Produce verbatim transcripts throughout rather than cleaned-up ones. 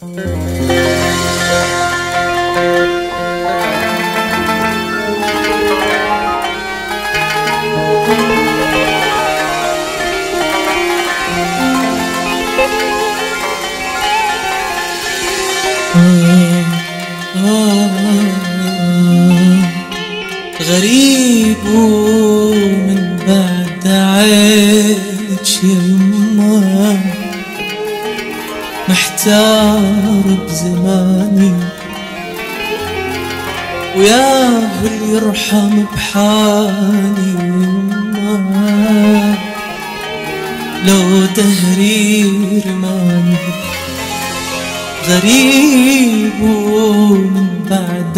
غريب ومن بعد عينك يما، محتار بزماني وياه اللي يرحم بحالي يما، لو دهري رماني. غريب ومن بعد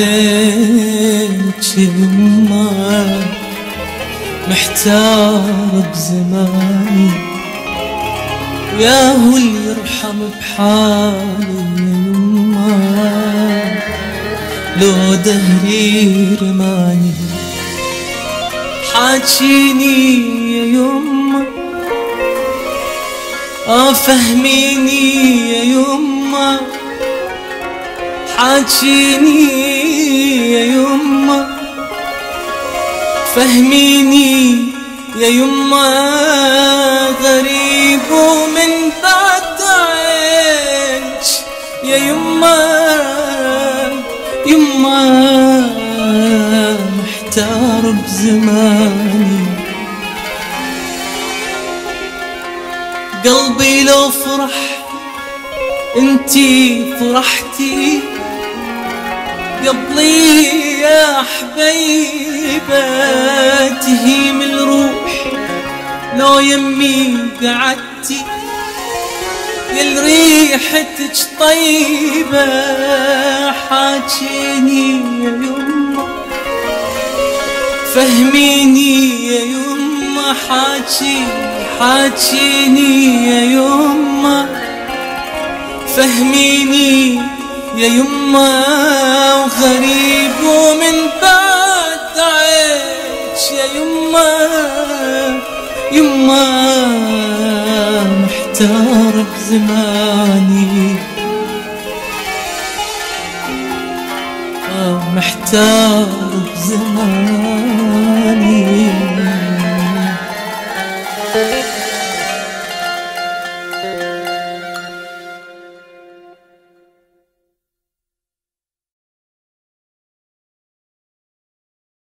عينك يما، محتار بزماني وياه اللي يرحم بحالي يما، لو دهري رماني. حاجيني يا يما، اه فهميني يا يما، حاجيني يا يما، فهميني يا يما. غريب ومن بعد عينك يا يما، يما محتار بزماني. قلبي لو فرح انتي فرحتي قبلي يا حبيبة، تهيم الروح لو يمي قعدتي يل ريحتك طيبة. حاجيني يا يما، فهميني يا يما، حاجيني حاجيني يا يما، فهميني يا يما. وغريب ومن بعد عيش يا يما، يما محتار بزماني، آه محتار